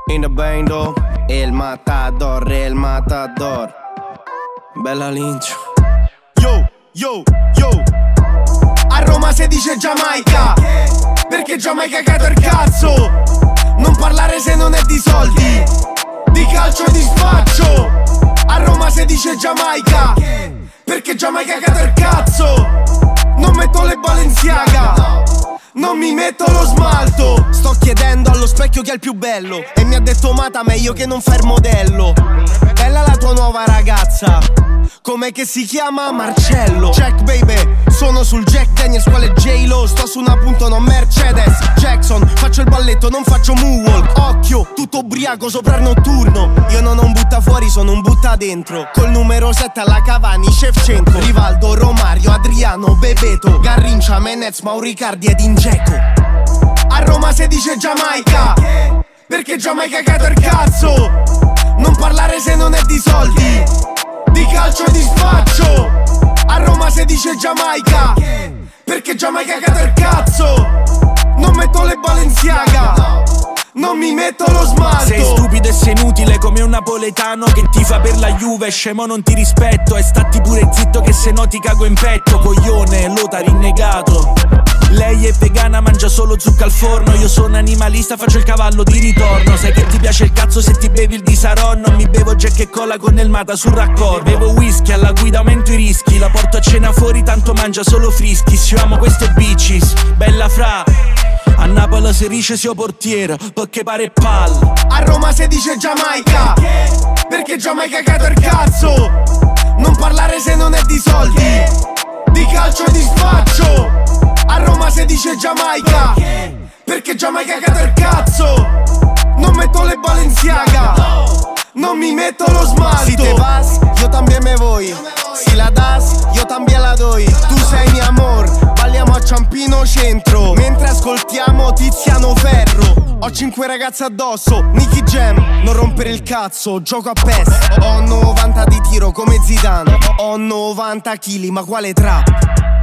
In the bando, il matador, Bella Lynch. Yo, yo, yo. A Roma si dice Giamaica, perché Giamaica ha cagato il cazzo. Non parlare se non è di soldi, di calcio e di spaccio. A Roma si dice Giamaica, perché Giamaica ha cagato il cazzo. Non metto le Balenciaga, non mi metto lo smalto. Sto chiedendo allo specchio chi è il più bello e mi ha detto Mata meglio che non fai il modello. Bella la tua nuova ragazza, com'è che si chiama? Marcello. Jack baby, sono sul Jack Daniels, quale J-Lo. Sto su una punta, non Mercedes Jackson, faccio il balletto, non faccio moonwalk. Occhio, tutto ubriaco sopra il notturno. Io non ho un butta fuori, sono un butta dentro. Col numero 7 alla Cavani, Shevchenko, Rivaldo, Romario, Adriano, Bebeto, Garrincia, Menez, Mauricardi ed Ingeco. A Roma si dice Giamaica, perché Giamaica ha cagato il cazzo. Non parlare se non è di soldi, di calcio e di spaccio. A Roma si dice Giamaica, perché Giamaica ha cagato il cazzo. Non metto le Balenciaga, non mi metto lo smalto. Sei stupido e sei inutile come un napoletano che tifa per la Juve, scemo non ti rispetto. E statti pure zitto che se no ti cago in petto. Coglione, l'ota rinnegato. Lei è vegana, mangia solo zucca al forno. Io sono animalista, faccio il cavallo di ritorno. Sai che ti piace il cazzo se ti bevi il di Saron. Non mi bevo Jack e Cola con il Mata sul raccordo. Bevo whisky, alla guida aumento i rischi. La porto a cena fuori, tanto mangia solo frischi. Si amo queste bitches, bella fra. A Napoli si dice sia portiere, perché pare palla. A Roma si dice Giamaica, perché Giamaica ha cagato il cazzo. Non parlare se non è di soldi, di calcio e di spaccio. A Roma si dice Giamaica, perché Giamaica ha cagato il cazzo. Non metto le Balenciaga, non mi metto lo smalto. Si te vas, yo también me voy. Si la das, yo también la doy. Tu sei mi amor, balliamo a Ciampino Centro mentre ascoltiamo Tiziano Ferro. Ho 5 ragazze addosso, Nicky Jam, non rompere il cazzo, gioco a PES. Ho 90 di tiro come Zidane, ho 90 kg, ma quale trap?